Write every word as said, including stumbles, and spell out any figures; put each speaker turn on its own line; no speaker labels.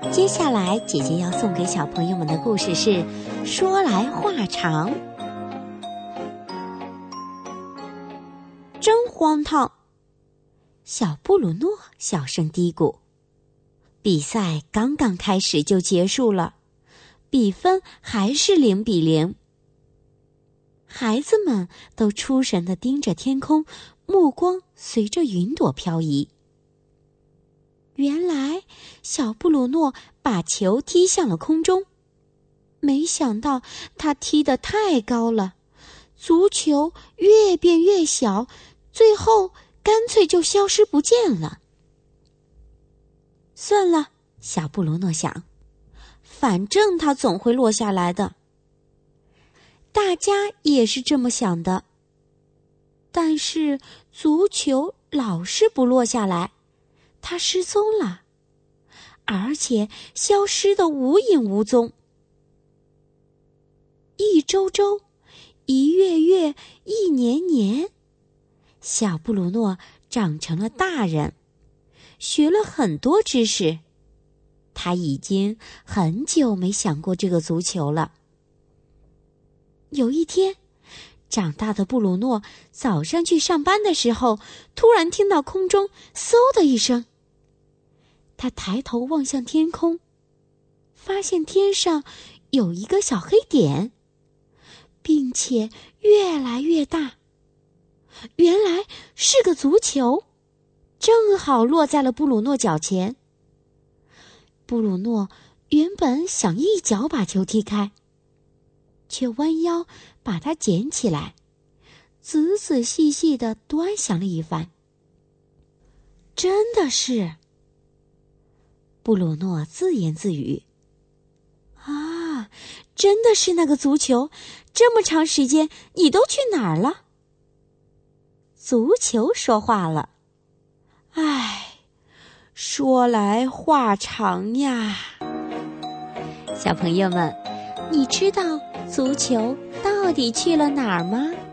接下来姐姐要送给小朋友们的故事是说来话长。真荒唐！小布鲁诺小声嘀咕。比赛刚刚开始就结束了，比分还是零比零。孩子们都出神地盯着天空，目光随着云朵飘移。原来小布鲁诺把球踢向了空中，没想到他踢得太高了，足球越变越小，最后干脆就消失不见了。算了，小布鲁诺想，反正它总会落下来的。大家也是这么想的，但是足球老是不落下来，它失踪了，而且消失得无影无踪。一周周，一月月，一年年，小布鲁诺长成了大人，学了很多知识。他已经很久没想过这个足球了。有一天，长大的布鲁诺早上去上班的时候，突然听到空中嗖的一声。他抬头望向天空，发现天上有一个小黑点，并且越来越大。原来是个足球，正好落在了布鲁诺脚前。布鲁诺原本想一脚把球踢开，却弯腰把它捡起来，仔仔细细地端详了一番。真的是，布鲁诺自言自语，啊，真的是那个足球，这么长时间你都去哪儿了？足球说话了，唉，说来话长呀。小朋友们，你知道足球到底去了哪儿吗？